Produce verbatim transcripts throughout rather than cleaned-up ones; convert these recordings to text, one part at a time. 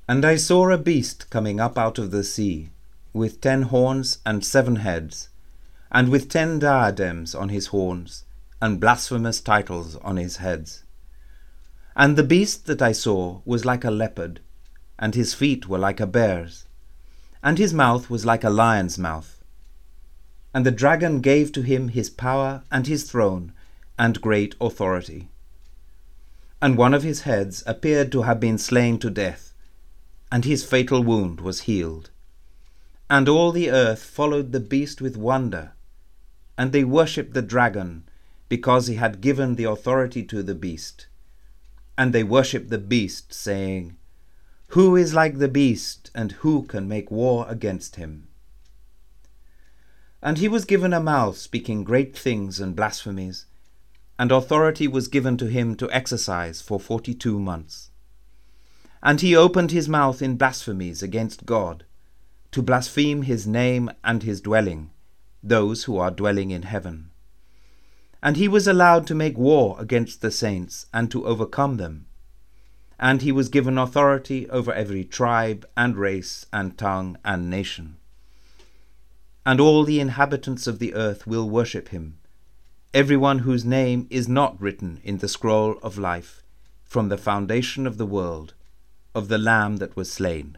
And I saw a beast coming up out of the sea, with ten horns and seven heads, and with ten diadems on his horns, and blasphemous titles on his heads. And the beast that I saw was like a leopard, and his feet were like a bear's, and his mouth was like a lion's mouth. And the dragon gave to him his power and his throne and great authority. And one of his heads appeared to have been slain to death, and his fatal wound was healed. And all the earth followed the beast with wonder, and they worshipped the dragon, because he had given the authority to the beast. And they worshipped the beast, saying, Who is like the beast, and who can make war against him? And he was given a mouth speaking great things and blasphemies, and authority was given to him to exercise for forty-two months. And he opened his mouth in blasphemies against God, to blaspheme his name and his dwelling, those who are dwelling in heaven. And he was allowed to make war against the saints and to overcome them. And he was given authority over every tribe and race and tongue and nation. And all the inhabitants of the earth will worship him, everyone whose name is not written in the scroll of life from the foundation of the world, of the Lamb that was slain.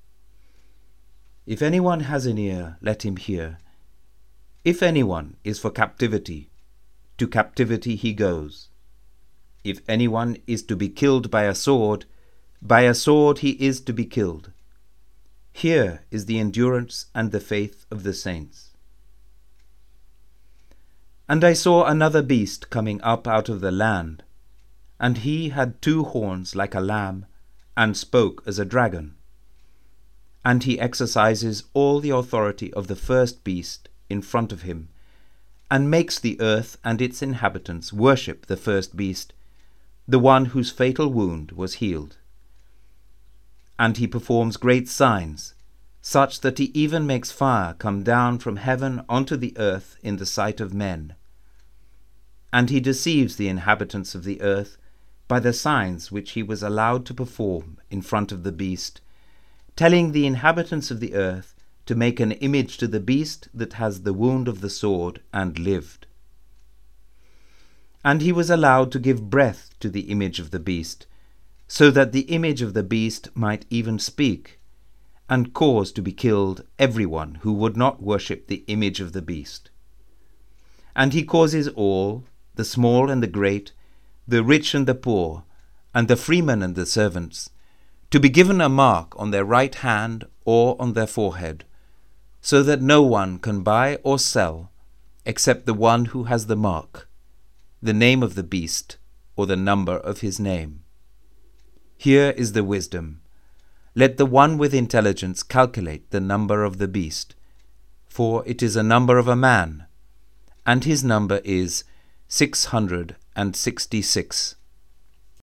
If anyone has an ear, let him hear. If anyone is for captivity, to captivity he goes. If anyone is to be killed by a sword, by a sword he is to be killed. Here is the endurance and the faith of the saints. And I saw another beast coming up out of the land, and he had two horns like a lamb, and spoke as a dragon. And he exercises all the authority of the first beast in front of him, and makes the earth and its inhabitants worship the first beast, the one whose fatal wound was healed. And he performs great signs, such that he even makes fire come down from heaven onto the earth in the sight of men. And he deceives the inhabitants of the earth by the signs which he was allowed to perform in front of the beast, telling the inhabitants of the earth to make an image to the beast that has the wound of the sword and lived. And he was allowed to give breath to the image of the beast, so that the image of the beast might even speak, and cause to be killed everyone who would not worship the image of the beast. And he causes all, the small and the great, the rich and the poor, and the freemen and the servants, to be given a mark on their right hand or on their forehead, so that no one can buy or sell except the one who has the mark, the name of the beast, or the number of his name. Here is the wisdom. Let the one with intelligence calculate the number of the beast, for it is a number of a man, and his number is six hundred and sixty-six.